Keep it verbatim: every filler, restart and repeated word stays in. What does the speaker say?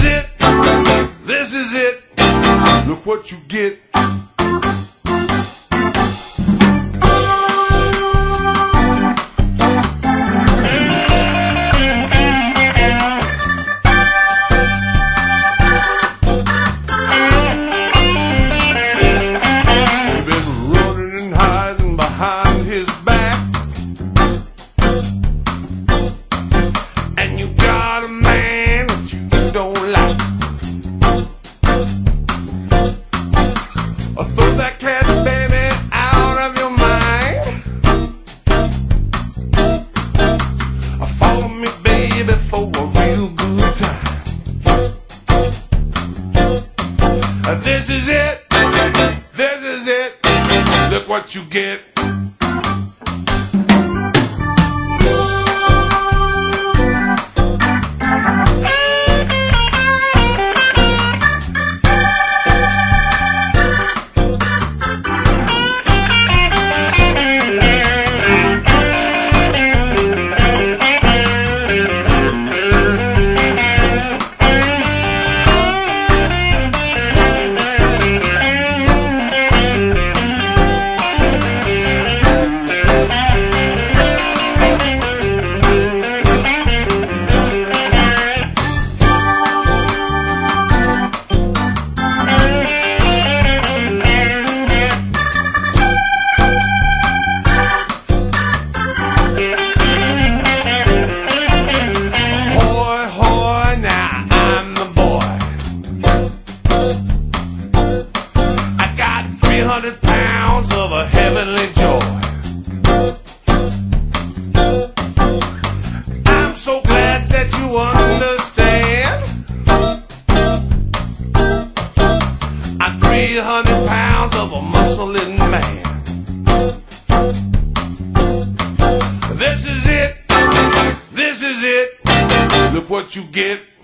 it, this is it, look what you get. Behind his back, and you got a man that you don't like. Or throw that cat, baby, out of your mind. Or follow me, baby, for a real good time. This is it, this is it, look what you get. Hundred pounds of a heavenly joy. I'm so glad that you understand. I'm three hundred pounds of a muscling man. This is it, this is it, look what you get.